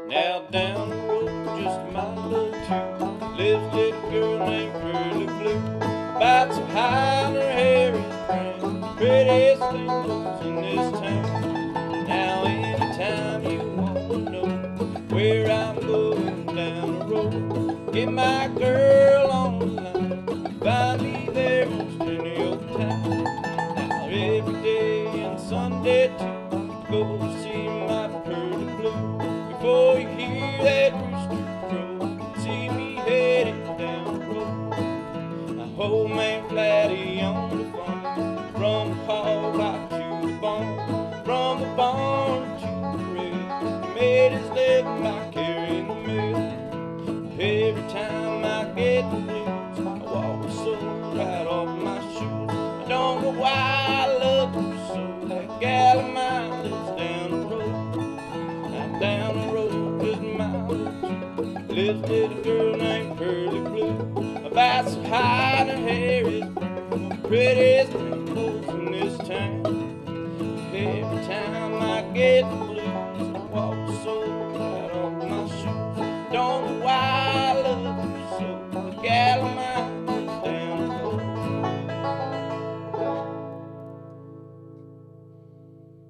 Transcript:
Now down the road, just a mile or two, lives a little girl named Pearly Blue. About so high and her hair is brown, the prettiest thing moves in this town. Now anytime you wanna know where I'm going down the road, get my girl on the line, find me there most any old time. Now every day and Sunday too, go to see my Pearly Blue. Before you hear that rooster crow, see me heading down the road. My old man Flatty on the phone, from the hog block to the barn, from the barn to the rail. He made his living by carrying the mail. Every time I get the blues, I walk the soul right off my shoes. I don't know why I love her so. That gal of mine lives down the road. Now down the road, just a mile or two, lives a little girl named Pearly Blue. About so high and her hair is brown, the prettiest thing goes in this town. Every time I get the blues,